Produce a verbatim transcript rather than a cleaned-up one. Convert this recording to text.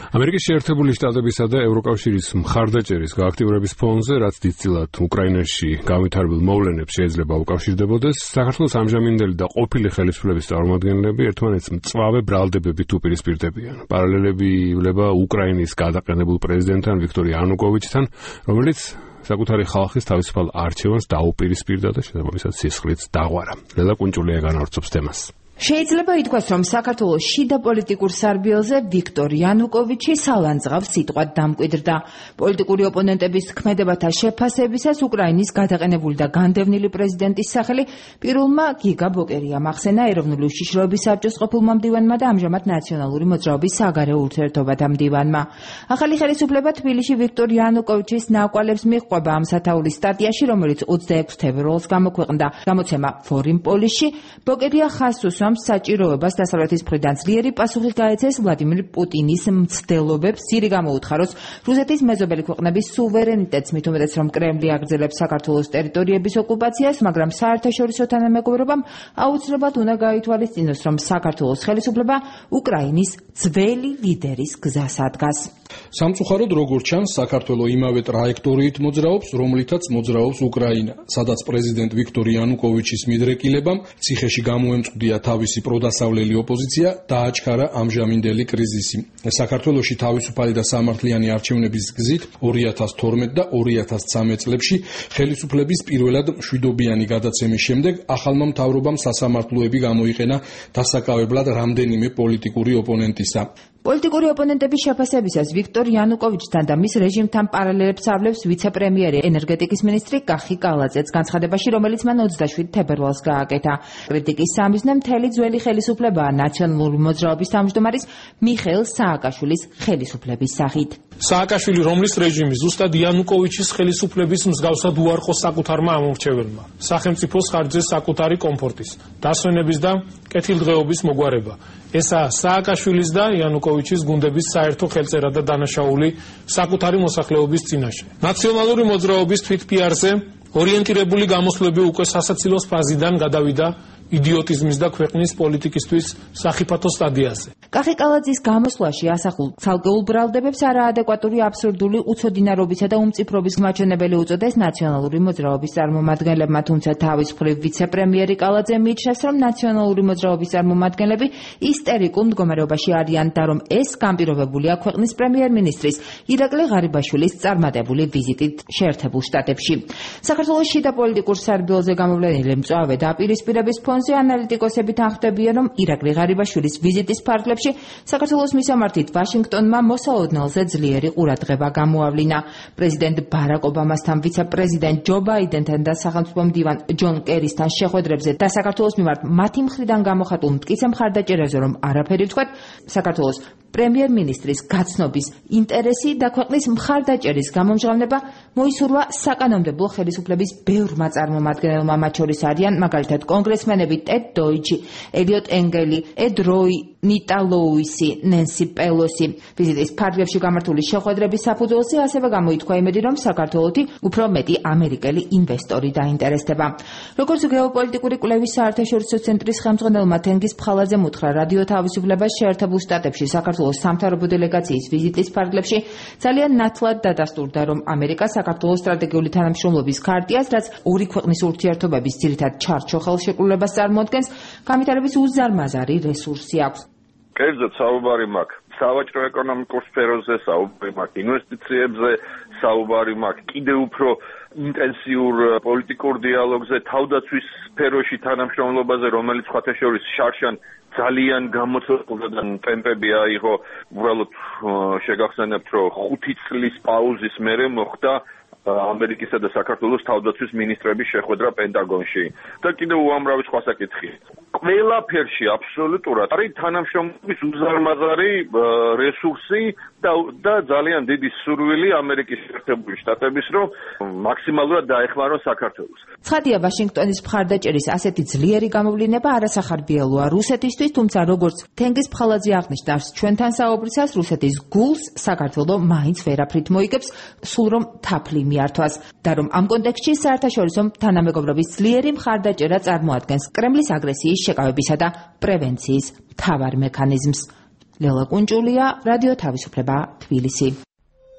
ამერიკის შეერთებული შტატებისა და ევროკავშირის მხარდაჭერის გააქტიურების ფონზე, რაც დიდწილად უკრაინაში განვითარებულ მოვლენებს შეიძლება უკავშირდებოდეს, საქართველოს ამჟამინდელი და ყოფილი ხელისუფლების წარმომადგენლები ერთმანეთს მწვავე ბრალდებებით უპირისპირდებიან. პარალელები ვლება უკრაინის გადაყენებულ პრეზიდენტთან ვიქტორ იანუკოვიჩთან, რომელიც საკუთარი ხალხის თავისუფალ არჩევანს დაუპირისპირდა და შესაბამისად სისხლიც დაღვარა. ლელა კუნჭულია განავრცობს თემას. შეიძლება ითქვას, რომ საქართველოს შიდა პოლიტიკურ სარბიელზე ვიქტორ იანუკოვიჩი სალანძღავ სიტყვად დამკვიდრდა. პოლიტიკური ოპონენტების ქმედებათა შეფასებისას უკრაინის გადაყენებული და განდევნილი პრეზიდენტის სახელი პირველმა გიგა ბოკერიამ ახსენა ეროვნული უშიშროების საბჭოს ყოფილმა მდივანმა და ამჟამად ნაციონალური მოძრაობის საგარეო ურთიერთობათა მდივანმა. ახალი ხელისუფლება თბილისში ვიქტორ იანუკოვიჩის ნაკვალებს მიჰყვება ამ სათაურის სტატიაში, რომელიც ოცდაექვსი თებერვალს გამოქვეყნდა. გამოცემა Foreign Policy-ში ბოკერია ხაზს უსვამს საჭიროებას დასავლეთის მხრიდან ძლიერი პასუხი გაეცეს ვლადიმირ პუტინის მცდელობებს, ძირი გამოუთხაროს რუსეთის მეზობელი ქვეყნების სუვერენიტეტს, მით უმეტეს რომ კრემლი აგრძელებს საქართველოს ტერიტორიების ოკუპაციას, მაგრამ საერთაშორისო თანამეგობრობამ აუცილებლად უნდა გაითვალისწინოს, რომ საქართველოს ხელისუფლება უკრაინის ძველი ლიდერის გზას ადგას. სამწუხაროდ, როგორც ჩანს, საქართველო იმავე ტრაექტორიით მოძრაობს, რომლითაც მოძრაობს უკრაინა, სადაც პრეზიდენტ ვიქტორ იანუკოვიჩის მიდრეკილებამ ციხეში გამოემწყვდია თავისი პროდასავლელი ოპოზიცია, დააჩქარა ამჟამინდელი კრიზისი. საქართველოში თავისუფალი და სამართლიანი არჩევნების გზით ორი ათას თორმეტ და ორი ათას ცხრამეტ წლებში ხელისუფლების პირველად მშვიდობიანი გადაცემის შემდეგ ახალმა მთავრობამ სასამართლოები გამოიყენა დასაკავებლად რამდენიმე პოლიტიკური ოპონენტისა. პოლიტიკური ოპონენტების შეფასებისას ვიქტორ იანუკოვიჩთან და მის რეჟიმთან პარალელებს ავლებს ვიცე-პრემიერი ენერგეტიკის მინისტრი კახი კალაძეც განცხადებაში, რომელიც მან ოცდაშვიდ თებერვალს გააკეთა. კრიტიკის სამიზნე მთელი ძველი ხელისუფლებაა ნაციონალური მოძრაობის თავმჯდომარის მიხეილ სააკაშვილის ხელისუფლების სახით. სააკაშვილი, რომლის რეჟიმი ზუსტად იანუკოვიჩის ხელისუფლების მსგავსად უარყოს საკუთარმა ამორჩეველმა, სახელმწიფოს ხარჯზე საკუთარი კომფორტის, დასვენების და კეთილდღეობის მოგვარება. ესაა სააკაშვილის და იანუკოვიჩის გუნდების საერთო ხელწერა და დანაშაული საკუთარი მოსახლეობის წინაშე. ნაციონალური მოძრაობის თვითპიარზე ორიენტირებული გამოსვლები უკვე სასაცილოს ფაზიდან გადავიდა იდიოტიზმის და ქვეყნის პოლიტიკისთვის სახიფათო სტადიაზე. კახი კალაძის გამოსვლაში ასახულ ცალკეულ ბრალდებებს არაადეკვატური, აბსურდული, უცოდინარობისა და უმწიფრობის მაჩვენებელი უწოდეს ნაციონალური მოძრაობის წარმომადგენლებმა, თუმცა თავის მხრივ ვიცე-პრემიერი კალაძე მიიჩნევს, რომ ნაციონალური მოძრაობის წარმომადგენლები ისტერიკულ მდგომარეობაში არიან და რომ ეს განპირობებულია ქვეყნის პრემიერ-მინისტრის ირაკლი ღარიბაშვილის წარმატებული ვიზიტით შეერთებულ შტატებში. საქართველოს შიდა პოლიტიკურ სარბიელზე გამოვლენილი მწვავე დაპირისპირების ფონზე ანალიტიკოსები თანხმდებიან, რომ ირაკლი ღარიბაშვილის ვიზიტის ფარგლებში საქართველოს მისამართით ვაშინგტონმა მოსაოდნელზე ძლიერი ყურადღება გამოავლინა. პრეზიდენტ ბარაკ ობამასთან, ვიცე-პრეზიდენტ ჯო ბაიდენთან და სახელმწიფო მდივან ჯონ კერისთან შეხვედრებზე და საქართველოს მიმართ მათი მხრიდან გამოხატულ მტკიცე მხარდაჭერაზე რომ არაფერი ვთქვათ, საქართველოს პრემიერ-მინისტრის გაცნობის ინტერესი და ქვეყნის მხარდაჭერის გამომჟღავნება მოისურვა საკანონმდებლო ხელისუფლების ბევრმა წარმომადგენელმა, მათ შორის არიან მაგალითად კონგრესმენები ტედ დოიჩი, ელიოტ ენგელი, ედ როი, ნიტა ლოუისი, ნენსი პელოსი. ვიზიტის ფარგლებში გამართული შეხვედრების საფუძველზე ასევე გამოითქვა იმედი, რომ საქართველოთი უფრო მეტი ამერიკელი ინვესტორი დაინტერესდება. როგორც გეოპოლიტიკური კვლევის საერთაშორისო ცენტრის ხელმძღვანელმა თენგიზ ფხალაძემ უთხრა, რადიო თავისუფლებას შეერთებულ შტატებში საქართველოს სამთავრობო დელეგაციის ვიზიტის ფარგლებში ძალიან ნათლად დადასტურდა, რომ ამერიკა საქართველოს სტრატეგიული თანამშრომლობის ქარტიას, რაც ორი ქვეყნის ურთიერთობების ძირითად ჩარჩო ხელშეკრულებას წარმოადგენს, განვითარების უზარმაზარი რესურსი აქვს. კერძოდ საუბარი მაქვს სავაჭრო ეკონომიკურ სფეროზე, საუბარი მაქვს ინვესტიციებზე, საუბარი მაქვს კიდევ უფრო ინტენსიურ პოლიტიკურ დიალოგზე, თავდაცვის სფეროში თანამშრომლობაზე, რომელიც სხვათა შორის შარშან ძალიან გამოცდილ და ტემპები აიღო. უბრალოდ შეგახსენებთ, რომ ხუთი წლის პაუზის მერე მოხდა ამერიკისა და საქართველოს თავდაცვის მინისტრების შეხვედრა პენტაგონში და კიდევ უამრავი სხვა საკითხი. ყველაფერში აბსოლუტურად არის თანამშრომლობის უზარმაზარი რესურსი და და ძალიან დიდი სურვილი ამერიკის შეერთებული შტატების, რომ მაქსიმალურად დაეხმაროს საქართველოს. ცხადია, ვაშინგტონის მხარდაჭერის ასეთი ძლიერი გამოვლინება არასახარბიელოა რუსეთისთვის, თუმცა როგორც თენგიზ ფხალაძე აღნიშნა, ჩვენთან საუბრისას რუსეთის გულს საქართველო მაინც ვერაფრით მოიგებს, სულ რომ თაფლი მიართვას და რომ ამ კონტექსტში საერთაშორისო თანამეგობრობის ძლიერი მხარდაჭერა წარმოადგენს კრემლის აგრესიის შეკავებისა და პრევენციის მთავარ მექანიზმს. ლელა კუნჭულია, რადიო თავისუფლება, თბილისი.